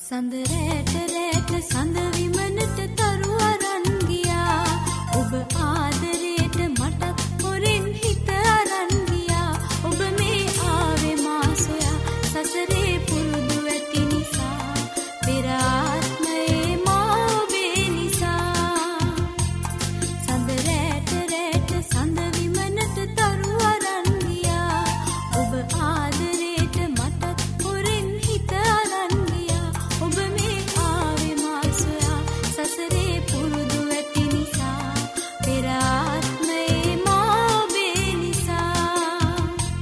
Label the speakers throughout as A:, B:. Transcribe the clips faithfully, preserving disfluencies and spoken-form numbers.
A: සඳ රැට රැට සඳ විමනට තරු අරන් ගියා. ඔබ ආදරේට මටත් හොරෙන් හිත අරන් ගියා. ඔබ මේ ආවේ මා සොයා සසරේ පුරුදු ඇති නිසා. පෙර ආත්මයේ මා ඔබේ නිසා. සඳ රැට රැට සඳ විමනට තරු අරන් ගියා. ඔබ ආදරේට මටත් හොරෙන් හිත අරන් ගියා. ඔබ මේ ආවේ මා සොයා සසරේ පුරුදු ඇති නිසා. පෙර ආත්මයේ මා ඔබේ නිසා.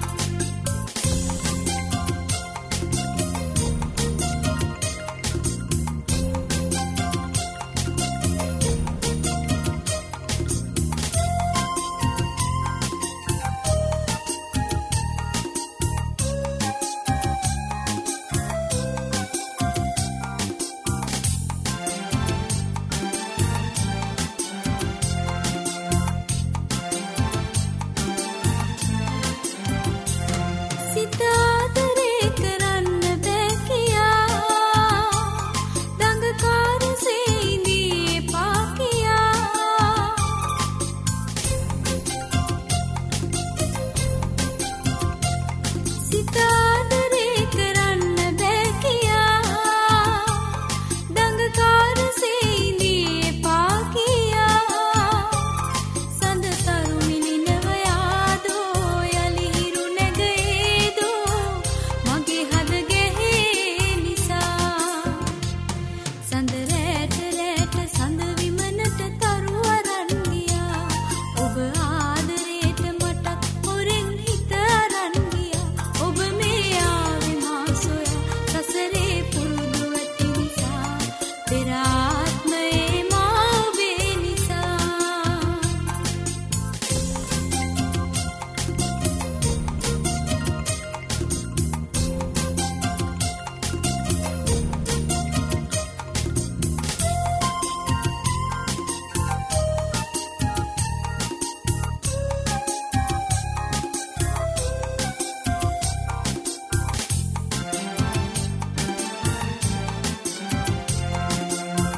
A: සිත ආදරේ කරන්න බෑ කියා. දඟකාරසේ ඉඳී එපා කියා. සිත ආදරේ කරන්න බෑ කියා. දඟකාරසේ ඉඳී එපා කියා. සඳ තරු මිලිනව යාදෝ යලි හිරු නැගේදෝ මගේ හද ගැහේ නිසා. සඳ රැට රැට සඳ විමනට තරු අරන් ගියා. ඔබ ආදරේට මටත් හොරෙන් හිත අරන් ගියා. ඔබ මේ ආවේ මා සොයා සසරේ පුරුදු ඇති නිසා. පෙර ආත්මයේ මා ඔබේ නිසා.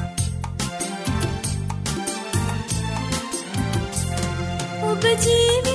A: ඔබ ජීවි